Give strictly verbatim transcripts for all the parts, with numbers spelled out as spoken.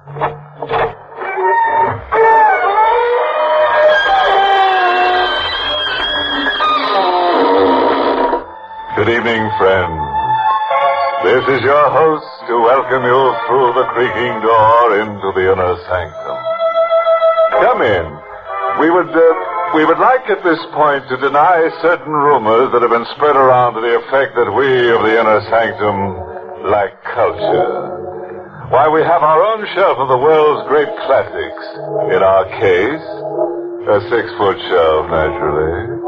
Good evening, friends. This is your host to welcome you through the creaking door into the inner sanctum. Come in. We would, uh, we would like at this point to deny certain rumors that have been spread around to the effect that we of the inner sanctum lack culture. Why, we have our own shelf of the world's great classics. In our case, a six-foot shelf, naturally.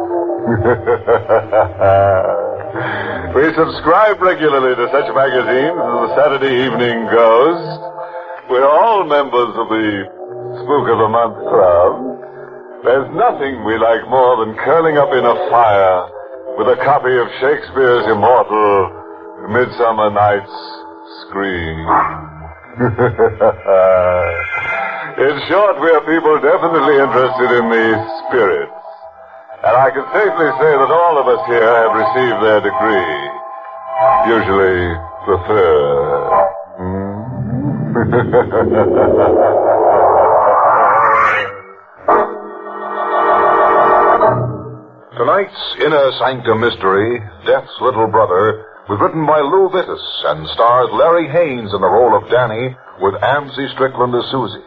We subscribe regularly to such magazines as the Saturday Evening Ghost. We're all members of the Spook of the Month Club. There's nothing we like more than curling up in a fire with a copy of Shakespeare's immortal Midsummer Night's Scream. In short, we are people definitely interested in the spirits. And I can safely say that all of us here have received their degree. Usually the third. Tonight's Inner Sanctum Mystery, Death's Little Brother, was written by Lou Vittis and stars Larry Haynes in the role of Danny with Amzie Strickland as Susie.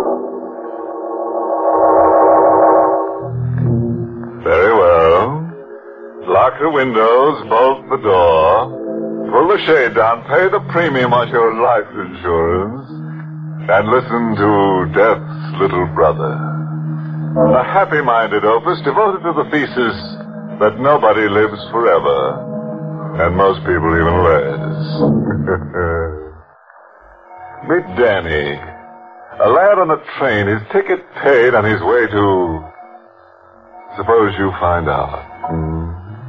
Very well. Lock the windows, bolt the door, pull the shade down, pay the premium on your life insurance, and listen to Death's Little Brother. A happy-minded opus devoted to the thesis that nobody lives forever, and most people even less. Meet Danny, a lad on a train, his ticket paid, on his way to... Suppose you find out. Hmm?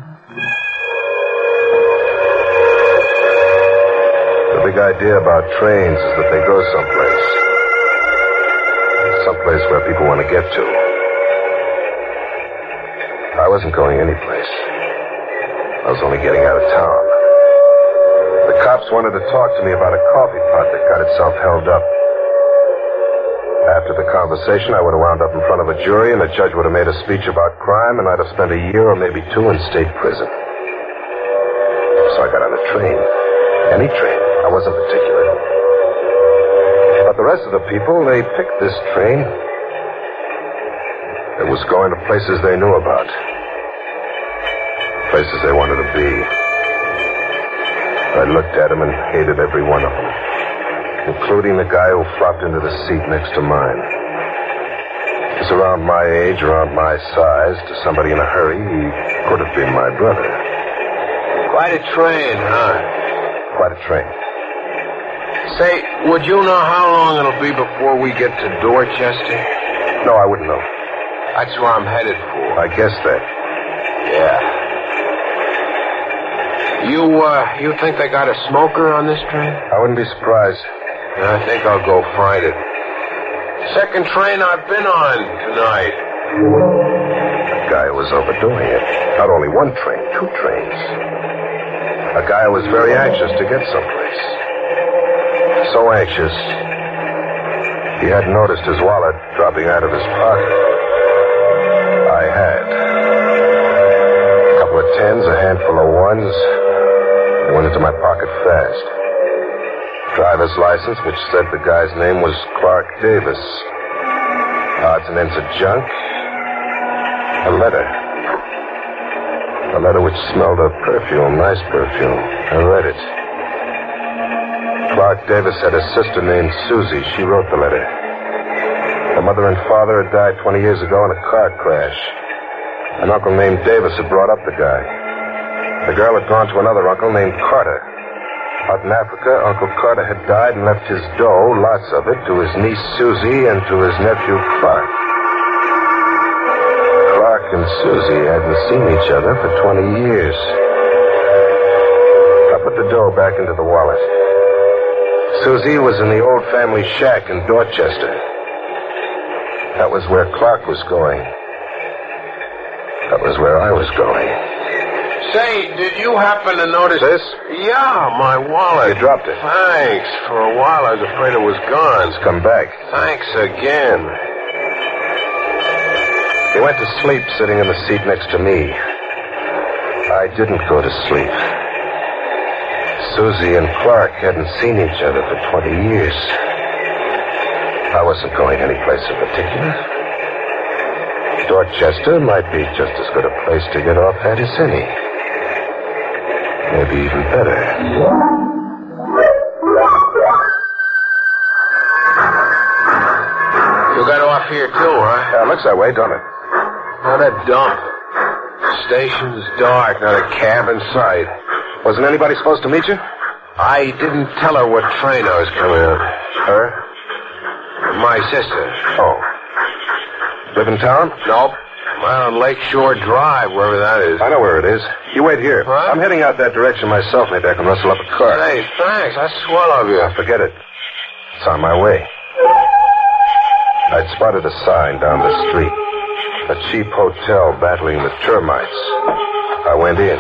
The big idea about trains is that they go someplace. Someplace where people want to get to. I wasn't going anyplace. I was only getting out of town. The cops wanted to talk to me about a coffee pot that got itself held up. After the conversation, I would have wound up in front of a jury, and the judge would have made a speech about crime, and I'd have spent a year or maybe two in state prison. So I got on a train. Any train. I wasn't particular. But the rest of the people, they picked this train. It was going to places they knew about. Places they wanted to be. I looked at them and hated every one of them. Including the guy who flopped into the seat next to mine. He was around my age, around my size. To somebody in a hurry, he could have been my brother. Quite a train, huh? Quite a train. Say, would you know how long it'll be before we get to Dorchester? No, I wouldn't know. That's where I'm headed for. I guess that. Yeah. You, uh, you think they got a smoker on this train? I wouldn't be surprised. I think I'll go find it. Second train I've been on tonight. A guy who was overdoing it. Not only one train, two trains. A guy who was very anxious to get someplace. So anxious, he hadn't noticed his wallet dropping out of his pocket. I had. A couple of tens, a handful of ones. They went into my pocket fast. Driver's license, which said the guy's name was Clark Davis. Odds and ends of junk. A letter. A letter which smelled of perfume, nice perfume. I read it. Clark Davis had a sister named Susie. She wrote the letter. Her mother and father had died twenty years ago in a car crash. An uncle named Davis had brought up the guy. The girl had gone to another uncle named Carter. Out in Africa, Uncle Carter had died and left his dough, lots of it, to his niece Susie and to his nephew Clark. Clark and Susie hadn't seen each other for twenty years. I put the dough back into the wallet. Susie was in the old family shack in Dorchester. That was where Clark was going. That was where I was going. Say, did you happen to notice... This? Yeah, my wallet. You dropped it. Thanks. For a while, I was afraid it was gone. It's come back. Thanks again. He went to sleep sitting in the seat next to me. I didn't go to sleep. Susie and Clark hadn't seen each other for twenty years. I wasn't going anyplace in particular. Dorchester might be just as good a place to get off at as any. Maybe even better. You got off here, too, huh? Yeah, it looks that way, don't it? Not a dump. Station's dark, not a cab in sight. Wasn't anybody supposed to meet you? I didn't tell her what train I was coming on. Her? My sister. Oh. Live in town? Nope. I'm out on Lakeshore Drive, wherever that is. I know where it is. You wait here. What? I'm heading out that direction myself. Maybe I can rustle up a car. Hey, thanks. That's swell of you. Forget it. It's on my way. I'd spotted a sign down the street. A cheap hotel battling the termites. I went in.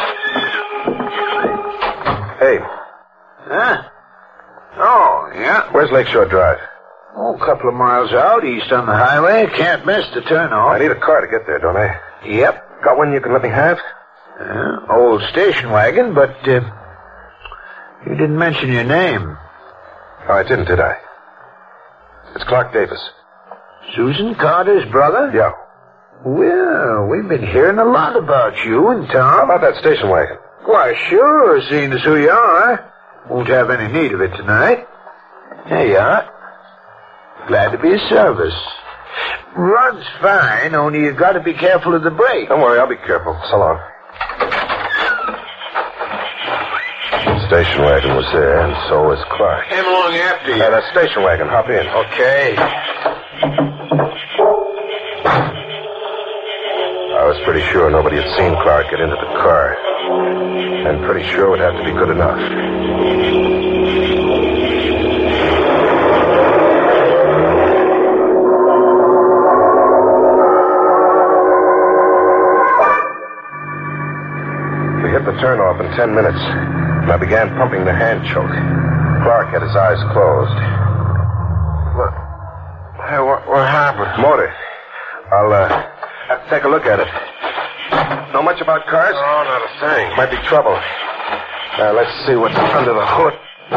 Hey. Huh? Oh, yeah. Where's Lakeshore Drive? Oh, a couple of miles out, east on the highway. Can't miss the turnoff. I need a car to get there, don't I? Yep. Got one you can let me have? Uh, old station wagon, but uh, you didn't mention your name. Oh, I didn't, did I? It's Clark Davis. Susan Carter's brother? Yeah. Well, we've been hearing a lot about you and How Tom. about that station wagon? Why, sure, seeing as who you are. Won't have any need of it tonight. There you are. Glad to be of service. Runs fine, only you got to be careful of the brake. Don't worry, I'll be careful. So long. Station wagon was there, and so was Clark. Came along after you. Yeah, that station wagon. Hop in. Okay. I was pretty sure nobody had seen Clark get into the car. And pretty sure it would have to be good enough. We hit the turnoff in ten minutes, and I began pumping the hand choke. Clark had his eyes closed. What? Hey, what, what happened? Motor. I'll, uh, have to take a look at it. Know much about cars? Oh, not a thing. Might be trouble. Now, let's see what's under the hood.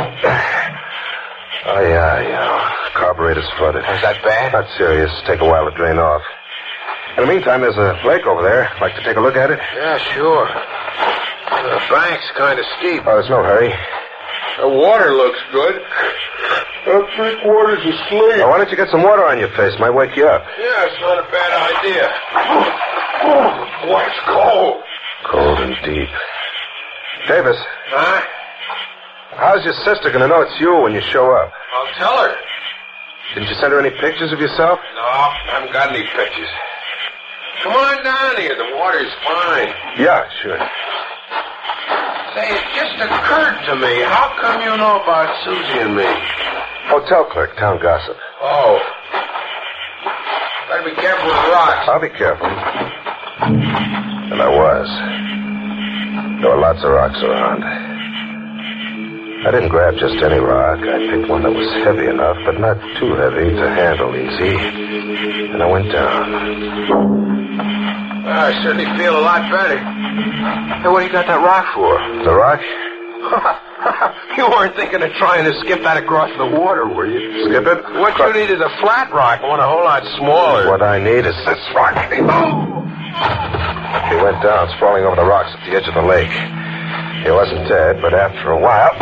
Oh, yeah, yeah. Carburetor's flooded. Is that bad? Not serious. Take a while to drain off. In the meantime, there's a lake over there. Like to take a look at it? Yeah, sure. The bank's kind of steep. Oh, there's no hurry. The water looks good. I'm three quarters asleep. Oh, why don't you get some water on your face? Might wake you up. Yeah, it's not a bad idea. Oh, boy, it's cold. Cold and deep. Davis, Huh? how's your sister going to know it's you when you show up? I'll tell her. Didn't you send her any pictures of yourself? No, I haven't got any pictures. Come on down here. The water's fine. Yeah, sure. Say, it just occurred to me. How come you know about Susie and me? Hotel clerk, town gossip. Oh. Better be careful with rocks. I'll be careful. And I was. There were lots of rocks around. I didn't grab just any rock. I picked one that was heavy enough, but not too heavy to handle easy. And I went down. Well, I certainly feel a lot better. Hey, what do you got that rock for? The rock? You weren't thinking of trying to skip that across the water, were you? Skip it? What you need is a flat rock, one a whole lot smaller. What I need is this rock. He went down, sprawling over the rocks at the edge of the lake. He wasn't dead, but after a while...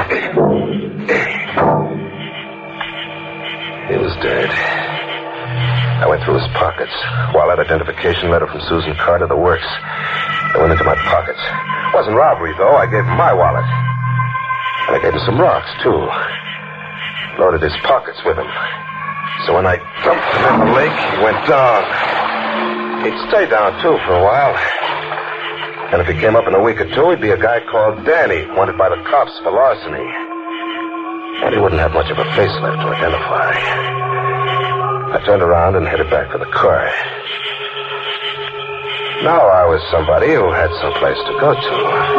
he was dead. I went through his pockets. Wallet, identification letter from Susan Carter, the works. They went into my pockets. It wasn't robbery, though. I gave him my wallet. And I gave him some rocks, too. Loaded his pockets with them. So when I dumped him in the lake, he went down. He'd stay down, too, for a while. And if he came up in a week or two, he'd be a guy called Danny, wanted by the cops for larceny. And he wouldn't have much of a face left to identify. I turned around and headed back for the car. Now I was somebody who had some place to go to.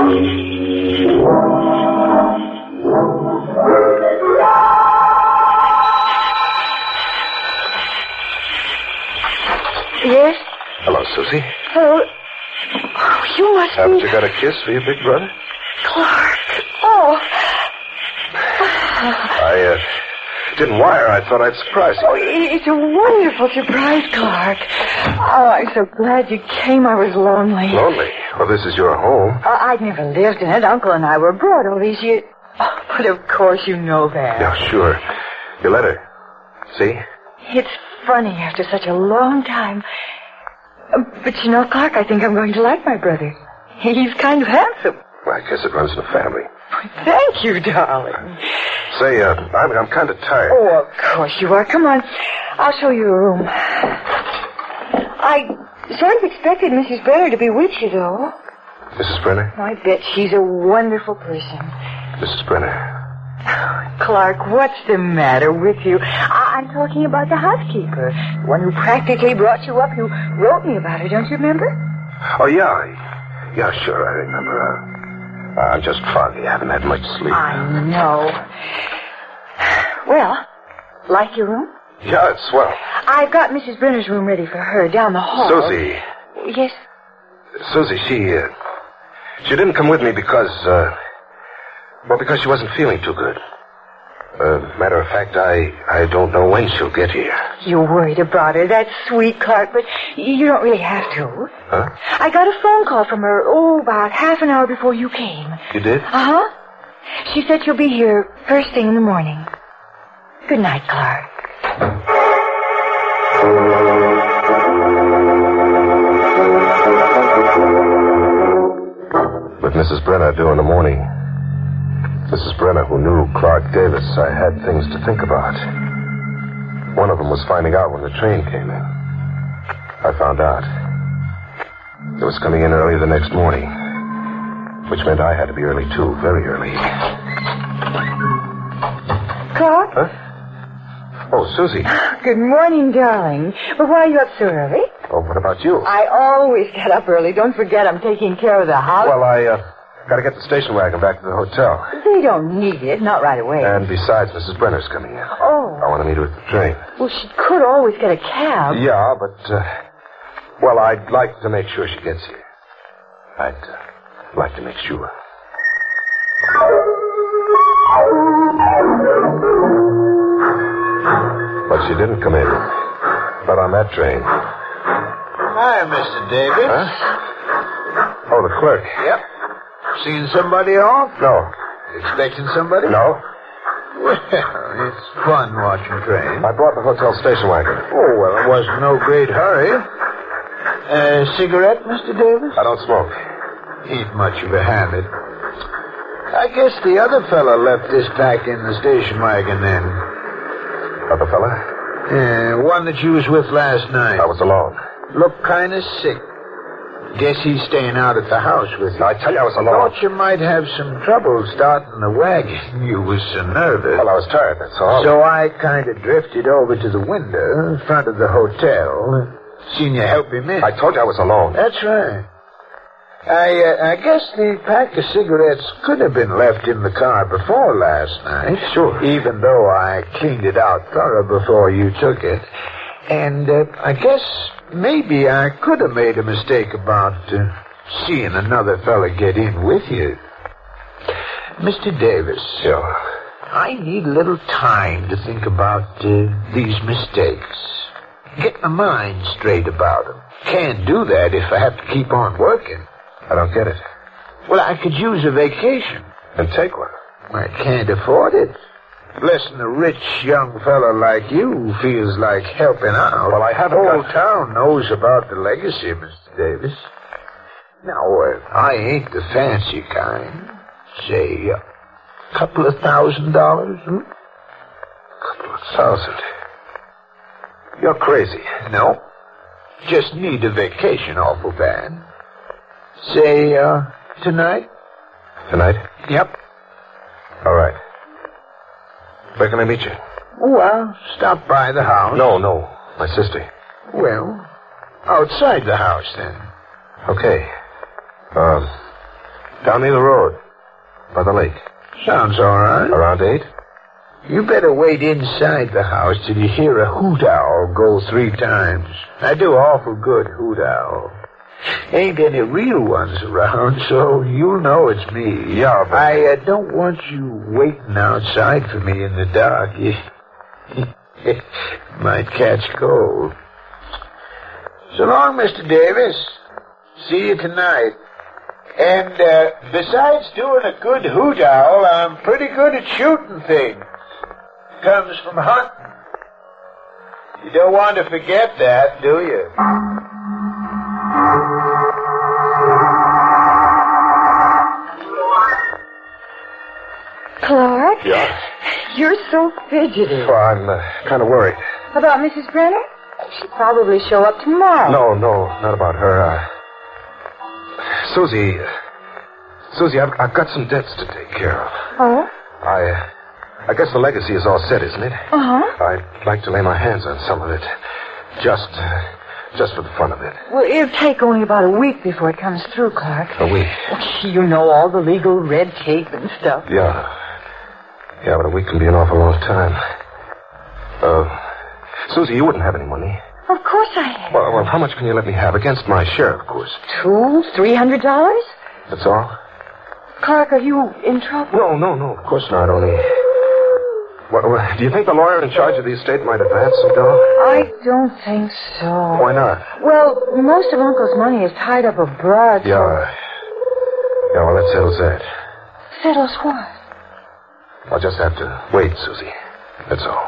Yes? Hello, Susie. Hello. Oh, you must Haven't be... you got a kiss for your big brother? Clark. Oh. I, uh, didn't wire. I thought I'd surprise you. Oh, it's a wonderful surprise, Clark. Oh, I'm so glad you came. I was lonely. Lonely? Well, this is your home. Uh, I'd never lived in it. Uncle and I were abroad all these years. Oh, but of course you know that. Yeah, sure. Your letter. See? It's funny after such a long time. Uh, But you know, Clark, I think I'm going to like my brother. He's kind of handsome. Well, I guess it runs in the family. Thank you, darling. Say, uh, I'm, I'm kind of tired. Oh, of course you are. Come on. I'll show you a room. I sort of expected Missus Brenner to be with you, though. Missus Brenner? I bet she's a wonderful person. Missus Brenner. Clark, what's the matter with you? I- I'm talking about the housekeeper. The one who practically brought you up. You wrote me about her, don't you remember? Oh, yeah. Yeah, sure, I remember. Uh, I'm just foggy. I haven't had much sleep. I know. Well, like your room? Yeah, it's swell. I've got Missus Brenner's room ready for her down the hall. Susie. Yes? Susie, she, uh, she didn't come with me because, uh, well, because she wasn't feeling too good. Uh, matter of fact, I, I don't know when she'll get here. You're worried about her. That's sweet, Clark, but you don't really have to. Huh? I got a phone call from her, oh, about half an hour before you came. You did? Uh-huh. She said she'll be here first thing in the morning. Good night, Clark. With Missus Brenner due in the morning. Missus Brenner, who knew Clark Davis, I had things to think about. One of them was finding out when the train came in. I found out. It was coming in early the next morning, which meant I had to be early, too, very early. Clark? Huh? Oh, Susie. Good morning, darling. But why are you up so early? Oh, what about you? I always get up early. Don't forget I'm taking care of the house. Well, I, uh, gotta get the station wagon back to the hotel. They don't need it, not right away. And besides, Missus Brenner's coming in. Oh. I want to meet her at the train. Well, she could always get a cab. Yeah, but, uh, well, I'd like to make sure she gets here. I'd uh, like to make sure. But she didn't come in. Not on that train. Hi, Mister Davis. Huh? Oh, the clerk. Yep. Seen somebody off? No. Expecting somebody? No. Well, it's fun watching trains. I brought the hotel station wagon. Oh, well, it wasn't no great hurry. A cigarette, Mister Davis? I don't smoke. Ain't much of a habit. I guess the other fella left this back in the station wagon then. Other fella? Yeah, one that you was with last night. I was alone. Looked kind of sick. Guess he's staying out at the house with you. I tell you, I was alone. Thought you might have some trouble starting the wagon. You was so nervous. Well, I was tired, that's all. So I kind of drifted over to the window in front of the hotel. Seen you help him in. I told you I was alone. That's right. I uh, I guess the pack of cigarettes could have been left in the car before last night. Sure. Even though I cleaned it out thorough before you took it. And uh, I guess maybe I could have made a mistake about uh, seeing another fella get in with you. Mister Davis. Yeah. I need a little time to think about uh, these mistakes. Get my mind straight about them. Can't do that if I have to keep on working. I don't get it. Well, I could use a vacation. Then take one. I can't afford it. Less than a rich young fella like you feels like helping out. Well, I haven't Whole got... town knows about the legacy, Mister Davis. Now, uh, I ain't the fancy kind. Say, a couple of thousand dollars, hmm? Couple of thousand. You're crazy. No. Just need a vacation awful bad. Say, uh, tonight? Tonight? Yep. All right. Where can I meet you? Well, stop by the house. No, no. My sister. Well, outside the house, then. Okay. Um, down near the road. By the lake. Sounds all right. Around eight? You better wait inside the house till you hear a hoot owl go three times. I do awful good hoot owl. Ain't any real ones around, so you'll know it's me. Yeah, but... I uh, don't want you waiting outside for me in the dark. You might catch cold. So long, Mister Davis. See you tonight. And uh, besides doing a good hoot owl, I'm pretty good at shooting things. Comes from hunting. You don't want to forget that, do you? Clark? Yeah? You're so fidgety. Well, I'm uh, kind of worried. About Missus Brenner? She'll probably show up tomorrow. No, no, not about her. Uh, Susie, Susie, I've, I've got some debts to take care of. Oh? I, uh, I guess the legacy is all set, isn't it? Uh-huh. I'd like to lay my hands on some of it, just, uh, just for the fun of it. Well, it'll take only about a week before it comes through, Clark. A week? You know all the legal red tape and stuff. Yeah, yeah, but a week can be an awful long time. Uh, Susie, you wouldn't have any money. Of course I have. Well, well, how much can you let me have against my share, of course? Two, three hundred dollars? That's all? Clark, are you in trouble? No, no, no, of course not. Only, well, well, do you think the lawyer in charge of the estate might advance some dough? I don't think so. Why not? Well, most of Uncle's money is tied up abroad. Yeah, So... yeah. Well, that settles that. Settles what? I'll just have to wait, Susie. That's all.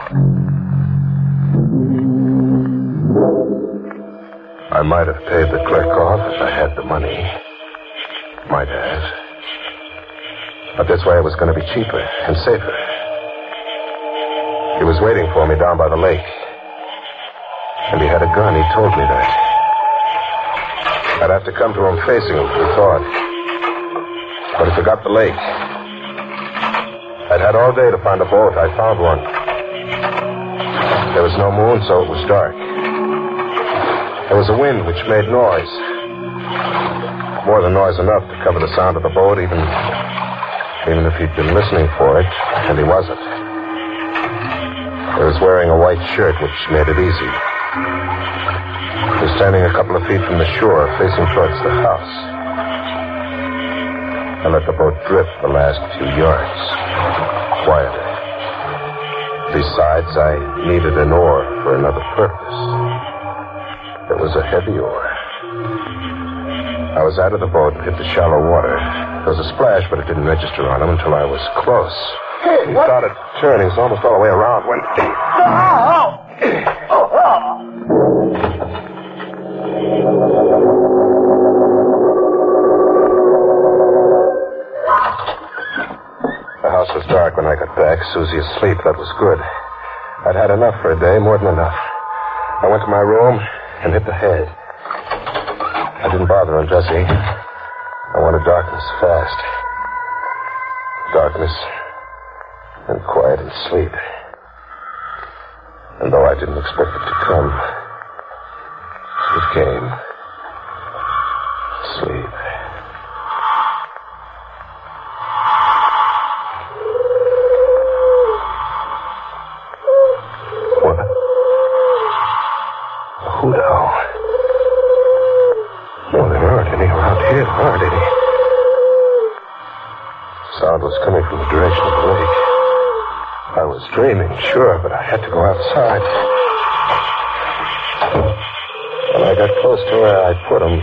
I might have paid the clerk off if I had the money. Might have. But this way it was going to be cheaper and safer. He was waiting for me down by the lake. And he had a gun. He told me that. I'd have to come to him facing him, he thought. But he forgot the lake. I'd had all day to find a boat. I found one. There was no moon, so it was dark. There was a wind which made noise. More than noise enough to cover the sound of the boat, even, even if he'd been listening for it, and he wasn't. He was wearing a white shirt, which made it easy. He was standing a couple of feet from the shore, facing towards the house. I let the boat drift the last few yards, quietly. Besides, I needed an oar for another purpose. It was a heavy oar. I was out of the boat and hit the shallow water. There was a splash, but it didn't register on him until I was close. Hey, he what? started turning, so almost all the way around when... Oh, oh, oh. The house was dark when I got back. Susie asleep. That was good. I'd had enough for a day, more than enough. I went to my room and hit the head. I didn't bother undressing. I wanted darkness fast. Darkness and quiet and sleep. And though I didn't expect it to come, it came. Sleep. What? A hoot owl. Well, there aren't any around here, aren't any? Sound was coming from the direction of the lake. I was dreaming, sure, but I had to go outside. When I got close to where I put him,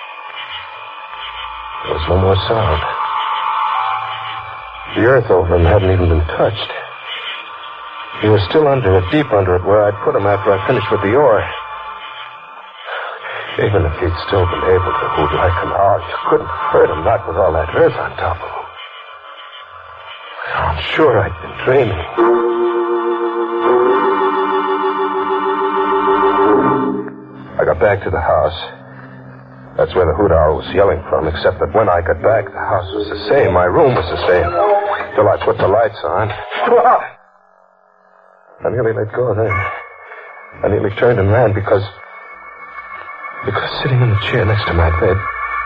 there was no more sound. The earth over him hadn't even been touched. He was still under it, deep under it, where I'd put him after I finished with the oar. Even if he'd still been able to hoot like an owl, you couldn't hurt him, not with all that earth on top of him. I'm sure I'd been dreaming. I got back to the house. That's where the hoot owl was yelling from, except that when I got back, the house was the same. My room was the same. Till I put the lights on. I nearly let go then. I nearly turned and ran because... Because sitting in the chair next to my bed,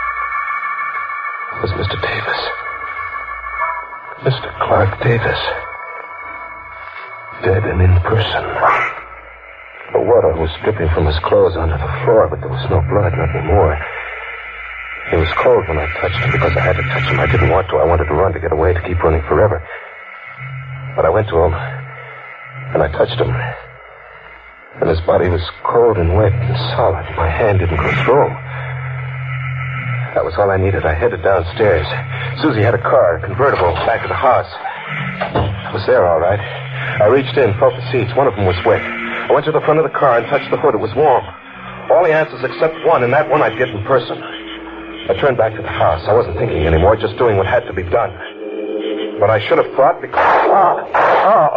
was Mister Davis. Mister Clark Davis. Dead and in person. The water was dripping from his clothes onto the floor, but there was no blood, not anymore. He was cold when I touched him because I had to touch him. I didn't want to. I wanted to run to get away, to keep running forever. But I went to him, and I touched him. And his body was cold and wet and solid. My hand didn't go through him. That was all I needed. I headed downstairs. Susie had a car, a convertible, back of the house. I was there, all right. I reached in, felt the seats. One of them was wet. I went to the front of the car and touched the hood. It was warm. All the answers except one, and that one I'd get in person. I turned back to the house. I wasn't thinking anymore, just doing what had to be done. But I should have thought because... Oh, oh.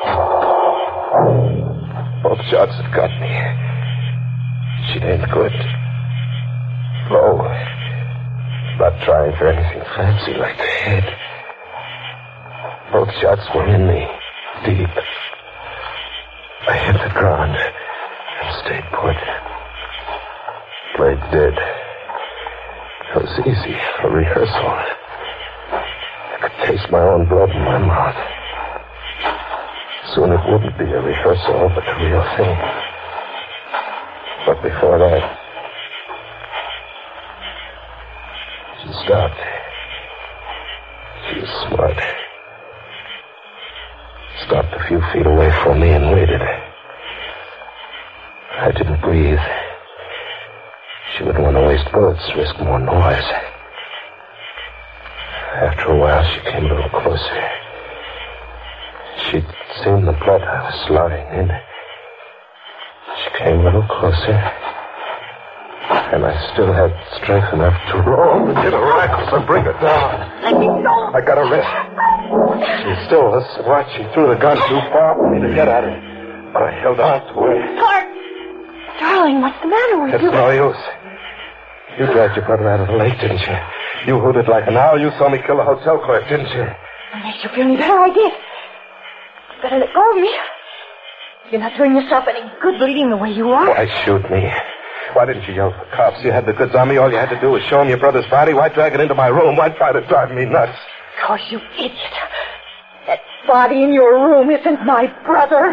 Both shots had got me. She aimed good. Low. Not trying for anything fancy like the head. Both shots were in me. Deep. I hit the ground and stayed put. Played dead. It was easy, a rehearsal. I could taste my own blood in my mouth. Soon it wouldn't be a rehearsal, but the real thing. But before that, she stopped. She was smart. Stopped a few feet away from me and waited. I didn't breathe. She wouldn't want to waste bullets, risk more noise. After a while, she came a little closer. She'd seen the blood I was lying in. She came a little closer. And I still had strength enough to roll and get a rifle and bring her down. I got her wrist. She still was watching through the gun too far for me to get at her. But I held on to her. Clark! Darling, what's the matter with It's you? no use. You dragged your brother out of the lake, didn't you? You hooted like an owl. You saw me kill the hotel clerk, didn't you? It makes you feel any better, I did. You better let go of me. You're not doing yourself any good bleeding the way you are. Why shoot me? Why didn't you yell for cops? You had the goods on me. All you had to do was show him your brother's body. Why drag it into my room? Why try to drive me nuts? Because you idiot. That body in your room isn't my brother.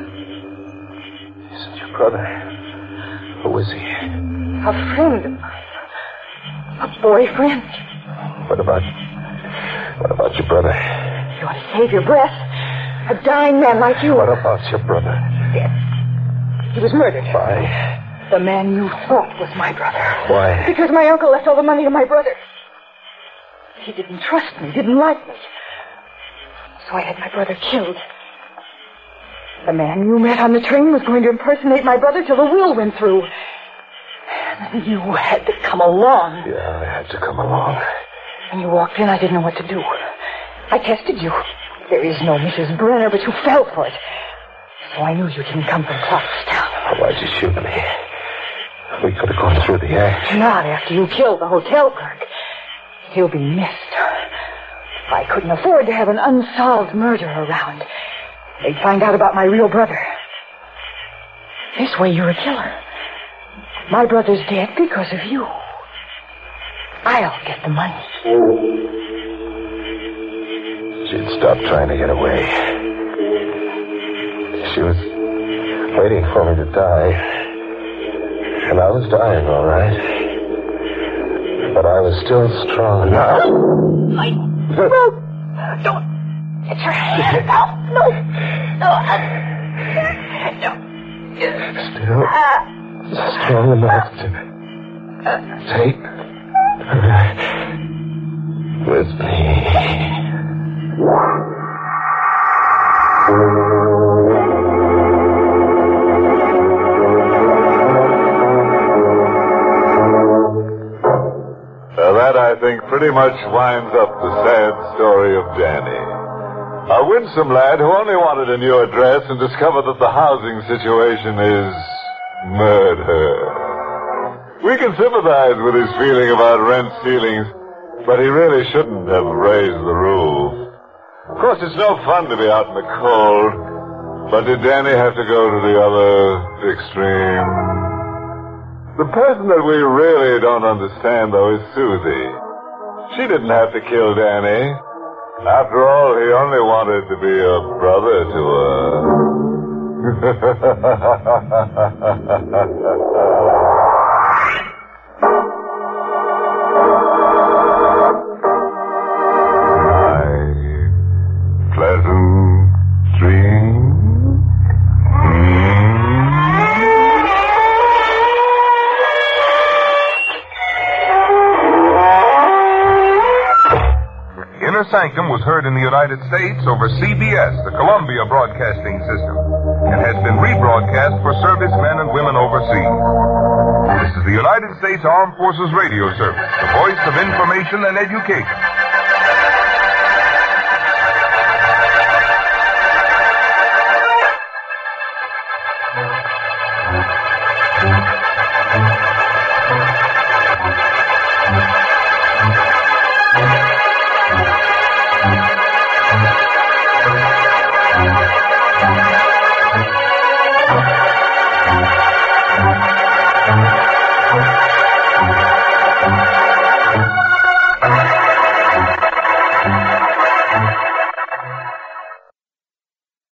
Isn't your brother? Who is he? A friend of mine. A boyfriend. What about... What about your brother? You want to save your breath? A dying man like you. What about your brother? Yes. He was murdered. Why? The man you thought was my brother. Why? Because my uncle left all the money to my brother. He didn't trust me, didn't like me. So I had my brother killed. The man you met on the train was going to impersonate my brother till the will went through. And you had to come along. Yeah, I had to come along. When you walked in, I didn't know what to do. I tested you. There is no Missus Brenner, but you fell for it. So I knew you didn't come from Clarkstown. Oh, why'd you shoot me? We could have gone through the act. Not after you killed the hotel clerk. He'll be missed. I couldn't afford to have an unsolved murder around. They'd find out about my real brother. This way, you're a killer. My brother's dead because of you. I'll get the money. She'd stopped trying to get away. She was waiting for me to die. And I was dying, all right. But I was still strong enough. I... No! Don't... Get your hand out! No! No! Uh, no. Still strong enough to take her with me. Now that, I think, pretty much winds up the sad story of Danny. A winsome lad who only wanted a new address and discovered that the housing situation is murder. We can sympathize with his feeling about rent ceilings, but he really shouldn't have raised the roof. Of course, it's no fun to be out in the cold, but did Danny have to go to the other extreme? The person that we really don't understand, though, is Susie. She didn't have to kill Danny. After all, he only wanted to be a brother to her. My pleasant dream. Inner Sanctum was heard in the United States over C B S, the Columbia Broadcasting System, and has been rebroadcast for servicemen and women overseas. This is the United States Armed Forces Radio Service, the voice of information and education.